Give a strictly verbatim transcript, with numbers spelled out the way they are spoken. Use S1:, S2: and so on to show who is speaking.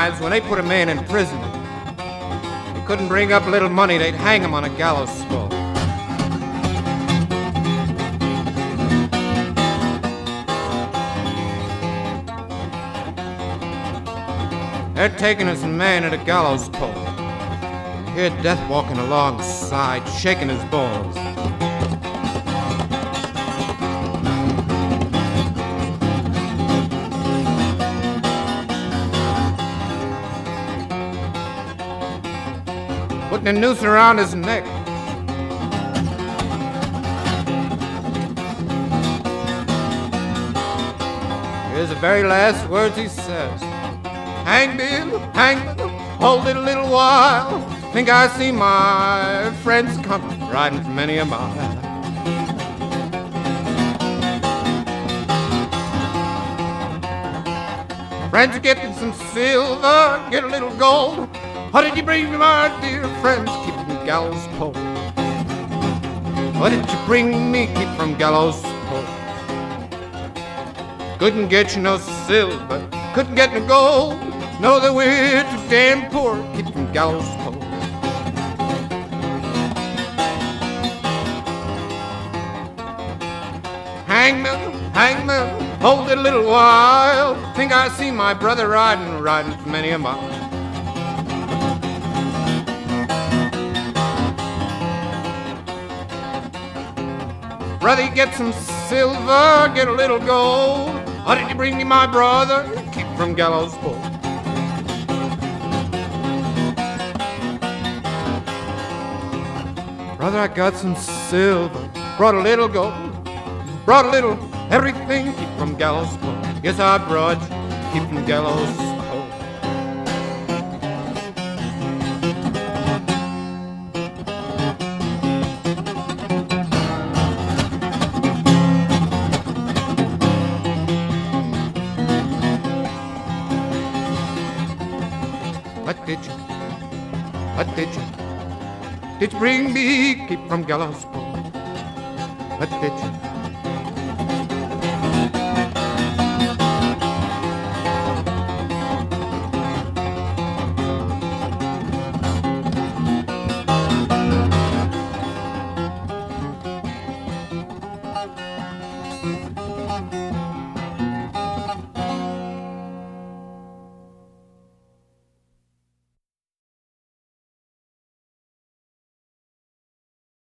S1: times when they put a man in prison, he couldn't bring up a little money, they'd hang him on a gallows pole. They're taking this man at a gallows pole. You hear death walking alongside, shaking his balls. Putting a noose around his neck. Here's the very last words he says. Hang Bill, hang Bill, hold it a little while. Think I see my friends coming, riding for many a mile. Friends, get some silver, get a little gold. What did you bring me, my dear friends? Keep from gallows pole. What did you bring me? Keep from gallows pole. Couldn't get you no silver, couldn't get no gold. Know that we're too damn poor. Keep from gallows pole. Hangman, hangman, hold it a little while. Think I see my brother riding, riding for many a mile. Brother, get some silver, get a little gold. What did you bring me, my brother? Keep from gallows pole. Brother, I got some silver, brought a little gold, brought a little everything. Keep from gallows pole. Yes, I brought you. Keep from gallows pole. What did you, what did you, did you bring me? Keep from gallows pole. What did you?